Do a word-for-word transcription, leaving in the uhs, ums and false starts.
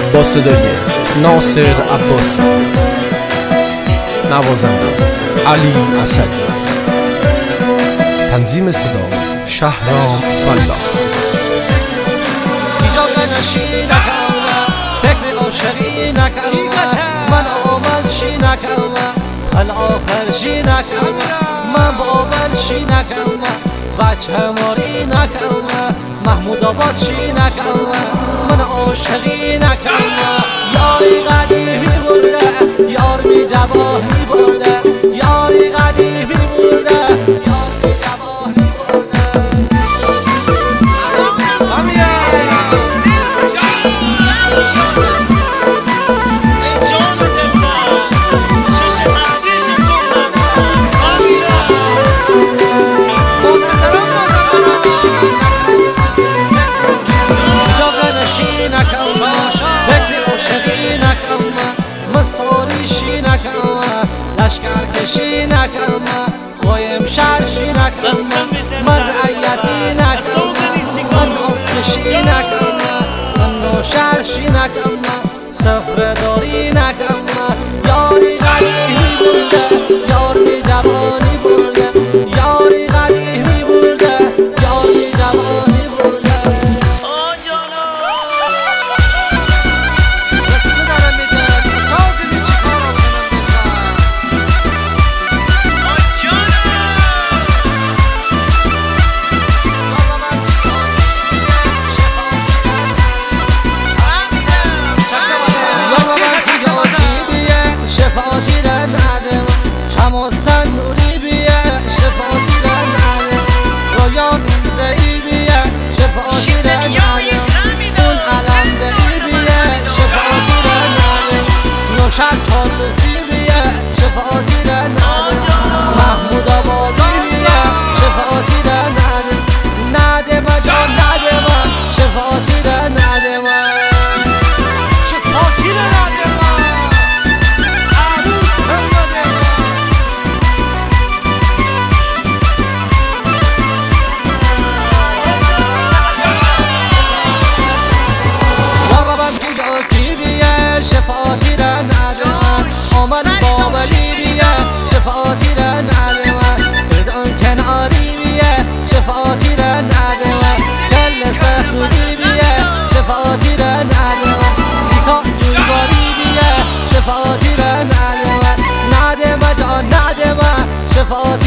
با صدای ناصر عباسی، نوازنده علی اسدی، تنظیم صدا شهرام فلاح. ایجا نشی نکردم، فکر عاشقی نکردم، من آمل شی نکردم، الآخر شی نکردم، من باول شی نکردم، بچه ماری نکردم، محمود آباد شی نکردم، من عاشقی نکردم. یاری قدیمی برده، یار بی جوانی برده، یاری قدیمی برده، یار بی جوانی برده. امیر مساری شی نکنم، لشکر کشی نکنم، قایم شهر شی نکنم، من رعیتی نکنم، من آسکشی نکنم، من نوشهر شی نکنم، سفر داری نکنم. یاری قدیمی برده، یار بی جوانی برده، یاری قدیمی برده، یار بی جوانی برده. شفاتی را ندم، چموسن نوری بیه، شفاتی را ندم، رویا بیزدهی بیه، شفاتی را ندم، اون علم دهی بیه، شفاتی را ندم، نوشر چالوسی بیه، شفاتی را ندم، محمود آبادی بیه، شفاتی را ندم، ندم جان ندم، شفاتی را ندم، شفاتی را ندم. شفاتی را ندم، آمد باولی بیه، شفاتی را ندم، بدان کناری بیه، شفاتی را ندم، کل سخنوزی بیه، شفاتی را ندم، دیکا جویباری بیه، شفاتی را ندم، ندم جان ندم، شفاتی